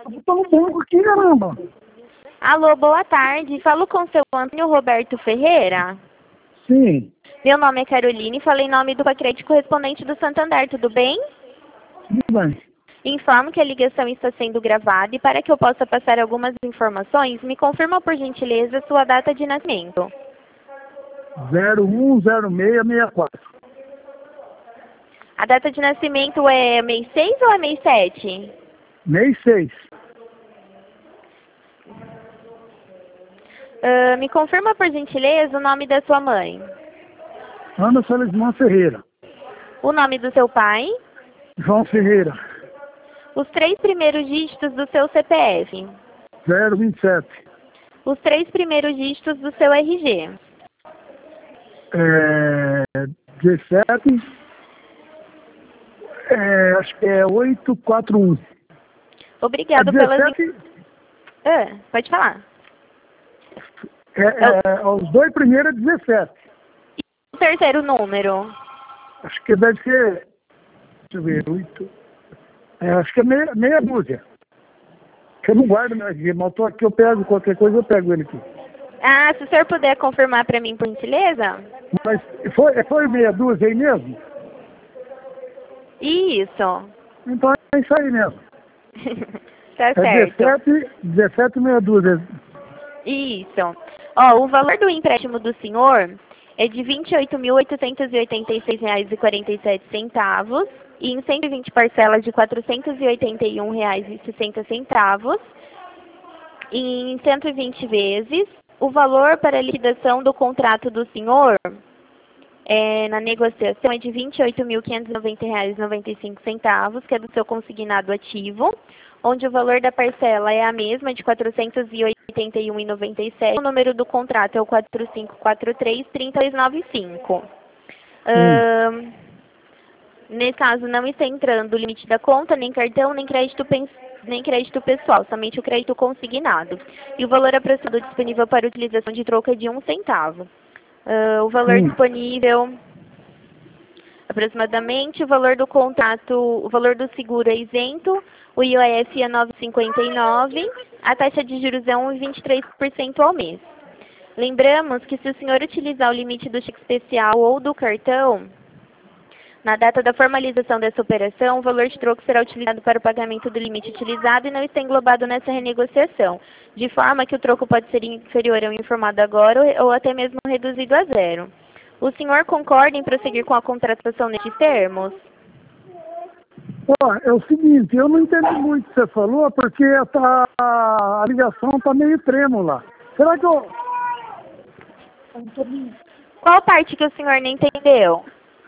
Eu tô no banco aqui, caramba. Alô, boa tarde. Falo com o seu Antônio Roberto Ferreira. Sim, Meu nome é Caroline e falei em nome do Pacrédito correspondente do Santander, tudo bem? tudo bem. Informo que a ligação está sendo gravada e para que eu possa passar algumas informações, me confirma por gentileza sua data de nascimento. 010664. A data de nascimento é mês 6 ou é mês 7? Mês 6. Me confirma por gentileza o nome da sua mãe. Ana Felismã Ferreira. O nome do seu pai. João Ferreira. Os 3 primeiros dígitos do seu CPF. 027. Os 3 primeiros dígitos do seu RG. 17. Acho que é 841. Obrigado pelas... pode falar. Os dois primeiros é 17. E o terceiro número? Acho que deve ser... Deixa eu ver, 8... acho que é meia dúzia. Eu não guardo meu RG, mas eu tô aqui, eu pego qualquer coisa, eu pego ele aqui. Ah, se o senhor puder confirmar para mim, por gentileza? Mas foi meia dúzia aí mesmo? Isso. Então é isso aí mesmo. Tá certo. 17 meia dúzia. Isso. Ó, o valor do empréstimo do senhor é de R$ 28.886,47 e em 120 parcelas de R$ 481,60 em 120 vezes. O valor para a liquidação do contrato do senhor na negociação é de R$ 28.590,95, que é do seu consignado ativo, onde o valor da parcela é a mesma, de R$ 481,97. O número do contrato é o 4543-3295. Nesse caso, não está entrando o limite da conta, nem cartão, nem crédito pessoal, somente o crédito consignado. E o valor aproximado disponível para utilização de troco é de 1 centavo. O valor disponível, aproximadamente, o valor do contrato, o valor do seguro é isento, o IOF é 9,59, a taxa de juros é 1,23% ao mês. Lembramos que se o senhor utilizar o limite do cheque especial ou do cartão, na data da formalização dessa operação, o valor de troco será utilizado para o pagamento do limite utilizado e não está englobado nessa renegociação, de forma que o troco pode ser inferior ao informado agora ou até mesmo reduzido a zero. O senhor concorda em prosseguir com a contratação nestes termos? É o seguinte, eu não entendi muito o que você falou, porque a ligação está meio trêmula. Será que eu... Qual parte que o senhor não entendeu?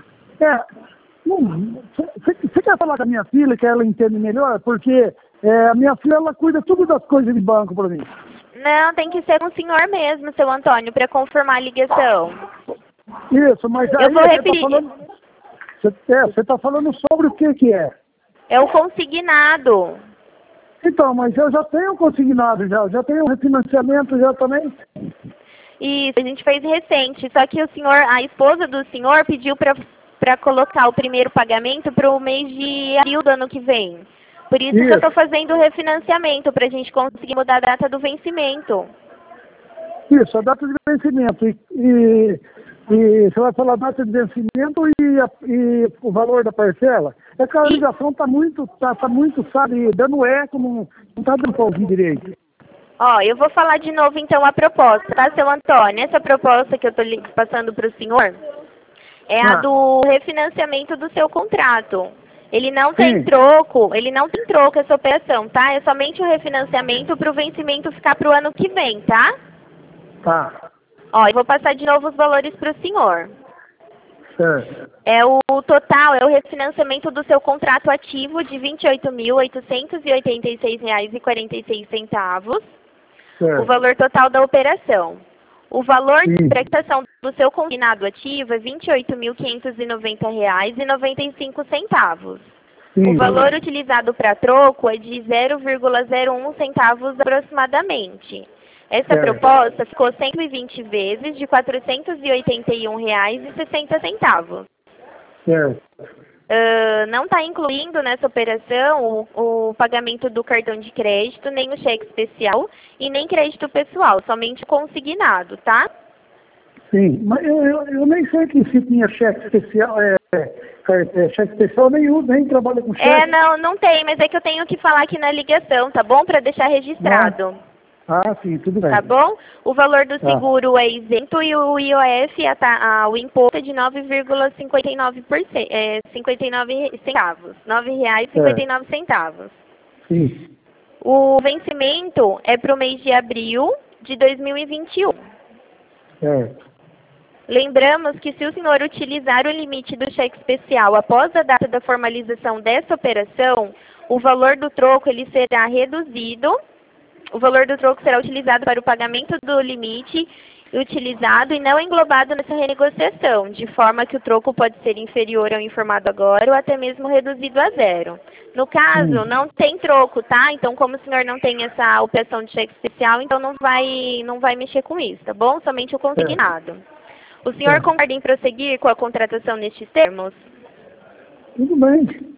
Você quer falar com a minha filha, que ela entende melhor? Porque a minha filha, ela cuida tudo das coisas de banco para mim. Não, tem que ser com o senhor mesmo, seu Antônio, para confirmar a ligação. Isso, mas aí eu vou referir... você está falando sobre o que é? É o consignado. Então, mas eu já tenho consignado, já tenho refinanciamento já também. Isso, a gente fez recente, só que a esposa do senhor pediu para colocar o primeiro pagamento para o mês de abril do ano que vem. Por isso que eu estou fazendo o refinanciamento, para a gente conseguir mudar a data do vencimento. Isso, a data de vencimento. E você vai falar a data de vencimento e o valor da parcela? É que a ligação está muito, sabe, dando eco, não está dando para ouvir direito. Ó, eu vou falar de novo então a proposta, tá, seu Antônio? Essa proposta que eu estou passando para o senhor é a do refinanciamento do seu contrato. Ele não tem troco, essa operação, tá? É somente o refinanciamento para o vencimento ficar para o ano que vem, tá? Tá. Ó, eu vou passar de novo os valores para o senhor. Certo. O total é o refinanciamento do seu contrato ativo de R$ 28.886,46. O valor total da operação. O valor de prestação do seu consignado ativo é R$ 28.590,95. O valor utilizado para troco é de 0,01 centavos aproximadamente. Essa proposta ficou 120 vezes de R$ 481,60. Certo. Não está incluindo nessa operação o pagamento do cartão de crédito, nem o cheque especial e nem crédito pessoal, somente consignado, tá? Sim, mas eu nem sei que se tinha cheque especial, cheque especial, eu nem uso, nem trabalho com cheque. Não tem, mas é que eu tenho que falar aqui na ligação, tá bom? Para deixar registrado. Ah, sim, tudo bem. Tá bom? O valor do seguro é isento e o IOF, o imposto é de 9,59%, 59 centavos, R$ 9,59. Sim. O vencimento é para o mês de abril de 2021. Certo. Lembramos que se o senhor utilizar o limite do cheque especial após a data da formalização dessa operação, o valor do troco ele será reduzido. O valor do troco será utilizado para o pagamento do limite utilizado e não englobado nessa renegociação, de forma que o troco pode ser inferior ao informado agora ou até mesmo reduzido a zero. No caso, não tem troco, tá? Então, como o senhor não tem essa operação de cheque especial, então não vai mexer com isso, tá bom? Somente o consignado. O senhor concorda em prosseguir com a contratação nestes termos? Tudo bem.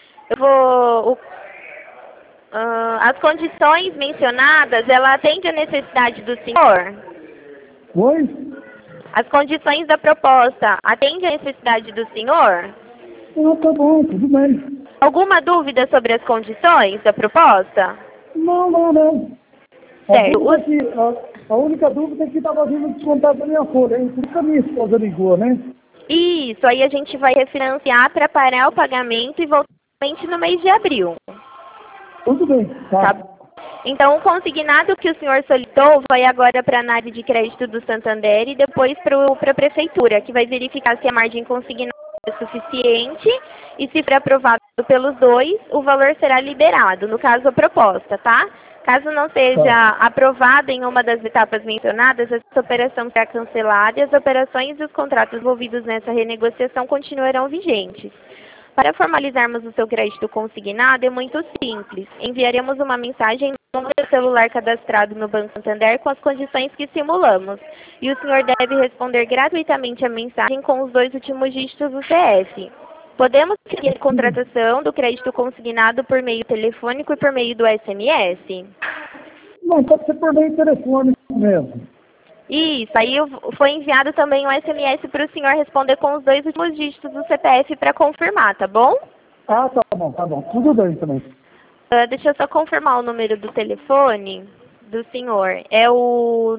As condições mencionadas, ela atende à necessidade do senhor? Oi? As condições da proposta atendem à necessidade do senhor? Tá bom, tudo bem. Alguma dúvida sobre as condições da proposta? Não. Certo. A única dúvida é que estava vindo descontar da minha folha, hein? Por isso que a minha esposa ligou, né? Isso, aí a gente vai refinanciar para parar o pagamento e voltar no mês de abril. Tudo bem, tá. Então, o consignado que o senhor solicitou vai agora para a análise de crédito do Santander e depois para a prefeitura, que vai verificar se a margem consignada é suficiente e se for aprovado pelos dois, o valor será liberado, no caso a proposta, tá? Caso não seja aprovada em uma das etapas mencionadas, essa operação será cancelada e as operações e os contratos envolvidos nessa renegociação continuarão vigentes. Para formalizarmos o seu crédito consignado é muito simples. Enviaremos uma mensagem no número celular cadastrado no Banco Santander com as condições que simulamos. E o senhor deve responder gratuitamente a mensagem com os 2 últimos dígitos do CF. Podemos seguir a contratação do crédito consignado por meio telefônico e por meio do SMS? Não, pode ser por meio telefônico mesmo. Isso, aí foi enviado também um SMS para o senhor responder com os 2 últimos dígitos do CPF para confirmar, tá bom? Ah, tá bom. Tudo bem também. Deixa eu só confirmar o número do telefone do senhor. É o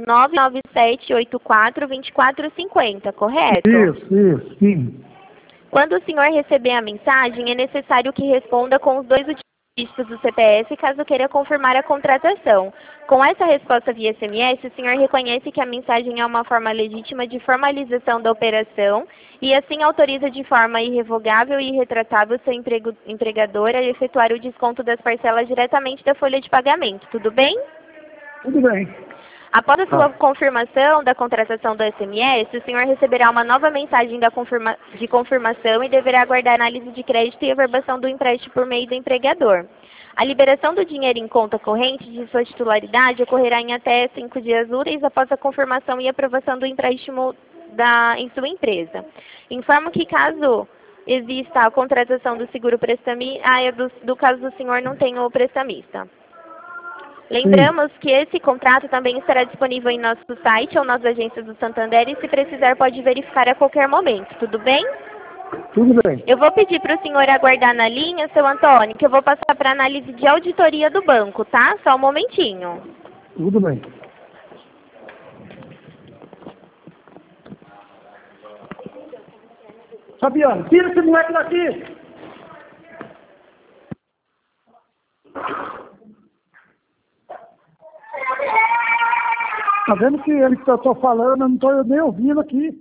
997842450, correto? Isso, sim. Quando o senhor receber a mensagem, é necessário que responda com os 2 últimos dígitos do CPF, caso queira confirmar a contratação. Com essa resposta via SMS, o senhor reconhece que a mensagem é uma forma legítima de formalização da operação e assim autoriza de forma irrevogável e irretratável seu empregador a efetuar o desconto das parcelas diretamente da folha de pagamento. Tudo bem? Tudo bem. Após a sua confirmação da contratação do SMS, o senhor receberá uma nova mensagem de confirmação e deverá aguardar a análise de crédito e averbação do empréstimo por meio do empregador. A liberação do dinheiro em conta corrente de sua titularidade ocorrerá em até 5 dias úteis após a confirmação e aprovação do empréstimo em sua empresa. Informo que caso exista a contratação do seguro prestamista, do caso do senhor não tem o prestamista. Lembramos que esse contrato também estará disponível em nosso site ou nas agências do Santander e, se precisar, pode verificar a qualquer momento. Tudo bem? Tudo bem. Eu vou pedir para o senhor aguardar na linha, seu Antônio, que eu vou passar para análise de auditoria do banco, tá? Só um momentinho. Tudo bem. Fabiano, tira esse moleque daqui! Tá vendo que ele que eu tô falando, eu não tô nem ouvindo aqui.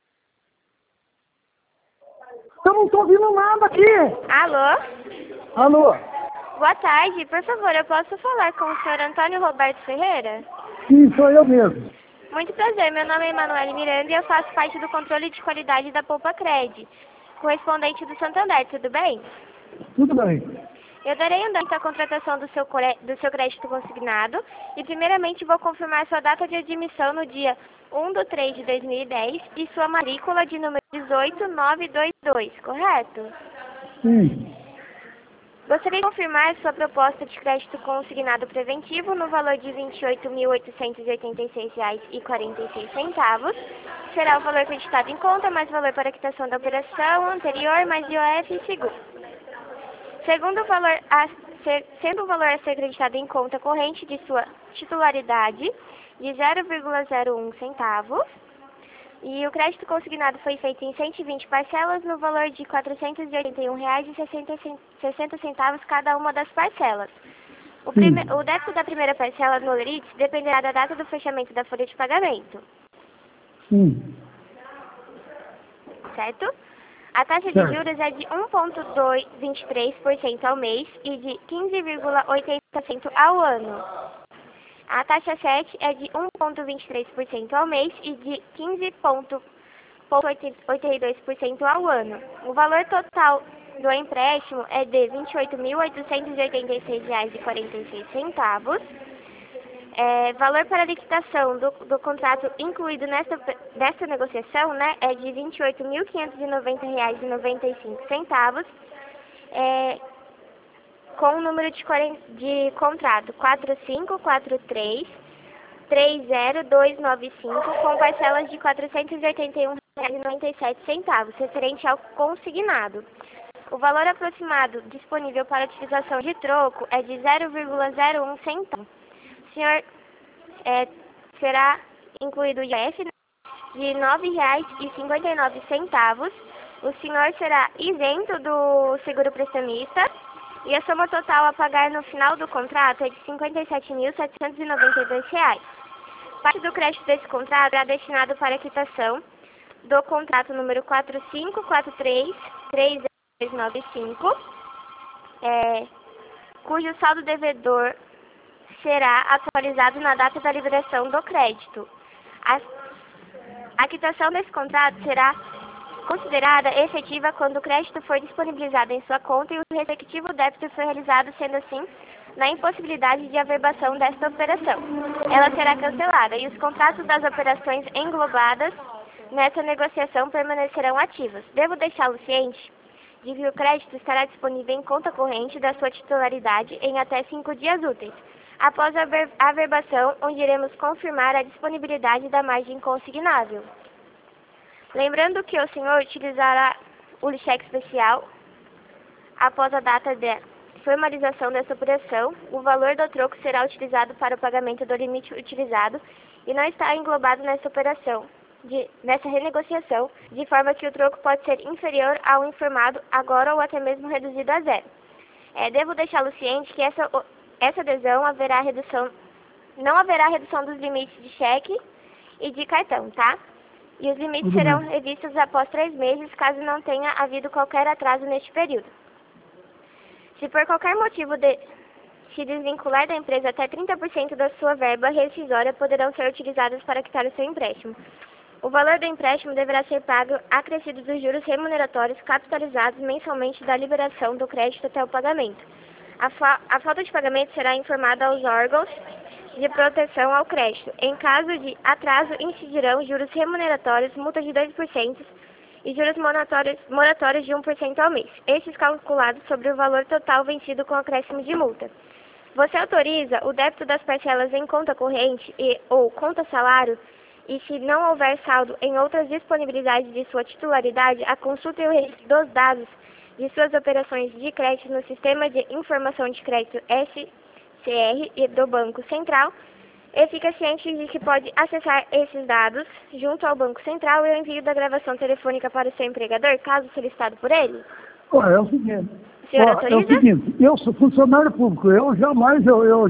Eu não tô ouvindo nada aqui. Alô? Alô? Boa tarde. Por favor, eu posso falar com o senhor Antônio Roberto Ferreira? Sim, sou eu mesmo. Muito prazer. Meu nome é Emanuele Miranda e eu faço parte do controle de qualidade da Poupa Cred, correspondente do Santander. Tudo bem? Tudo bem. Eu darei andamento à contratação do seu crédito consignado e, primeiramente, vou confirmar sua data de admissão no dia 1/3/2010 e sua matrícula de número 18922, correto? Sim. Gostaria de confirmar sua proposta de crédito consignado preventivo no valor de R$ 28.886,46. Será o valor acreditado em conta, mais valor para a quitação da operação anterior, mais IOF e seguro. Sendo o valor a ser acreditado em conta corrente de sua titularidade de 0,01 centavos, e o crédito consignado foi feito em 120 parcelas no valor de R$ 481,60 cada uma das parcelas. O débito da primeira parcela no LERIT dependerá da data do fechamento da folha de pagamento. Sim. Certo? A taxa de juros é de 1,23% ao mês e de 15,80% ao ano. A taxa 7 é de 1,23% ao mês e de 15,82% ao ano. O valor total do empréstimo é de R$ 28.886,46. Valor para liquidação do contrato incluído nesta negociação, né, é de R$ 28.590,95. Com o número de contrato 454330295, com parcelas de R$ 481,97, referente ao consignado. O valor aproximado disponível para utilização de troco é de 0,01 centavo. O senhor será incluído o IOF de R$ 9,59. O senhor será isento do seguro prestamista. E a soma total a pagar no final do contrato é de R$ 57.792. Parte do crédito desse contrato será destinado para a quitação do contrato número 454330295, cujo saldo devedor será atualizado na data da liberação do crédito. A quitação desse contrato será considerada efetiva quando o crédito for disponibilizado em sua conta e o respectivo débito for realizado, sendo assim, na impossibilidade de averbação desta operação. Ela será cancelada e os contratos das operações englobadas nessa negociação permanecerão ativos. Devo deixá-lo ciente de que o crédito estará disponível em conta corrente da sua titularidade em até 5 dias úteis, após a averbação, onde iremos confirmar a disponibilidade da margem consignável. Lembrando que o senhor utilizará o cheque especial após a data de formalização dessa operação. O valor do troco será utilizado para o pagamento do limite utilizado e não está englobado nessa operação, nessa renegociação, de forma que o troco pode ser inferior ao informado agora ou até mesmo reduzido a zero. Devo deixá-lo ciente que essa adesão não haverá redução dos limites de cheque e de cartão, tá? E os limites serão revistos após 3 meses, caso não tenha havido qualquer atraso neste período. Se por qualquer motivo se desvincular da empresa, até 30% da sua verba rescisória poderão ser utilizadas para quitar o seu empréstimo. O valor do empréstimo deverá ser pago acrescido dos juros remuneratórios capitalizados mensalmente da liberação do crédito até o pagamento. A falta de pagamento será informada aos órgãos de proteção ao crédito. Em caso de atraso, incidirão juros remuneratórios, multa de 2% e juros moratórios de 1% ao mês, estes calculados sobre o valor total vencido com acréscimo de multa. Você autoriza o débito das parcelas em conta corrente ou conta salário, e se não houver saldo em outras disponibilidades de sua titularidade, a consulta e o registro dos dados de suas operações de crédito no Sistema de Informação de Crédito SCR e do Banco Central, e fica ciente de que pode acessar esses dados junto ao Banco Central e o envio da gravação telefônica para o seu empregador, caso solicitado por ele? É o seguinte. O senhor autoriza? É o seguinte, eu sou funcionário público, jamais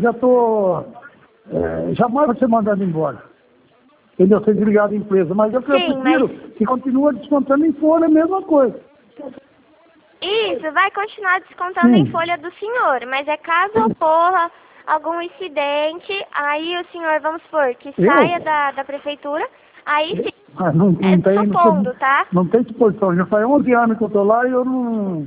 vou ser mandado embora. Entendeu? Ser desligado da empresa, mas eu prefiro que continue descontando em folha a mesma coisa. Isso, vai continuar descontando em folha do senhor, mas caso ocorra algum incidente, aí o senhor, vamos supor, que saia da prefeitura, aí sim, supondo, tá? Não tem disposição, já faz 11 anos que eu estou lá e eu não...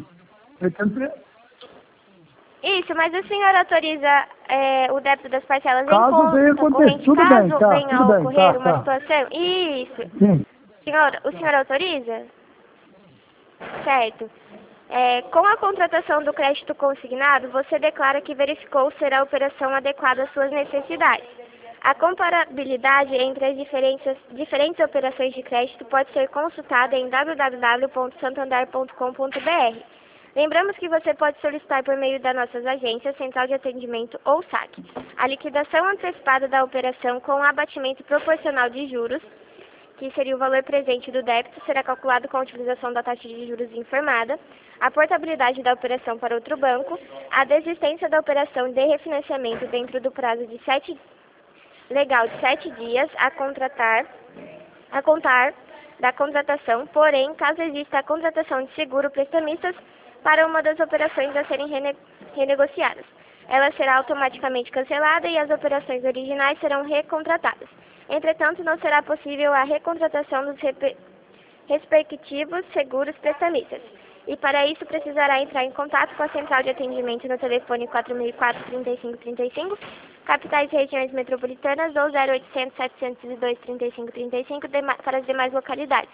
Isso, mas o senhor autoriza o débito das parcelas em caso conta corrente, caso venha a ocorrer uma situação? Isso. Sim. O senhor autoriza? Certo. Com a contratação do crédito consignado, você declara que verificou ser a operação adequada às suas necessidades. A comparabilidade entre as diferentes operações de crédito pode ser consultada em www.santander.com.br. Lembramos que você pode solicitar por meio das nossas agências, central de atendimento ou saque. A liquidação antecipada da operação com abatimento proporcional de juros, que seria o valor presente do débito, será calculado com a utilização da taxa de juros informada, a portabilidade da operação para outro banco, a desistência da operação de refinanciamento dentro do prazo de 7 dias a contar da contratação, porém, caso exista a contratação de seguro prestamistas para uma das operações a serem renegociadas, ela será automaticamente cancelada e as operações originais serão recontratadas. Entretanto, não será possível a recontratação dos respectivos seguros prestamistas. E para isso precisará entrar em contato com a central de atendimento no telefone 4004-3535, capitais e regiões metropolitanas, ou 0800-702-3535 para as demais localidades.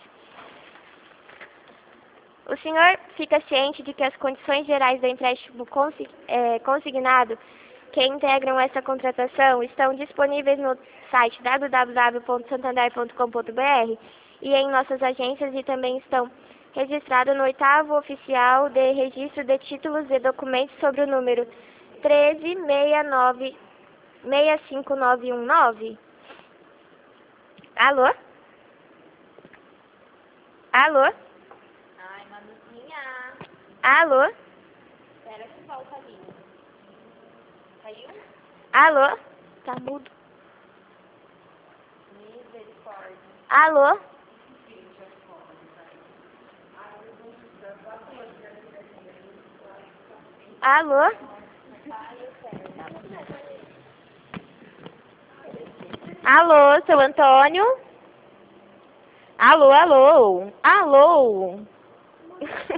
O senhor fica ciente de que as condições gerais do empréstimo consignado que integram essa contratação estão disponíveis no site www.santander.com.br e em nossas agências e também estão registradas no 8º Oficial de Registro de Títulos e Documentos sobre o número 1365919. Alô? Alô? Ai, Manuzinha. Alô? Espera que volta ali. Caiu? Alô? Tá mudo. Misericórdia. Alô? Alô? Alô, seu Antônio? Alô, alô? Alô?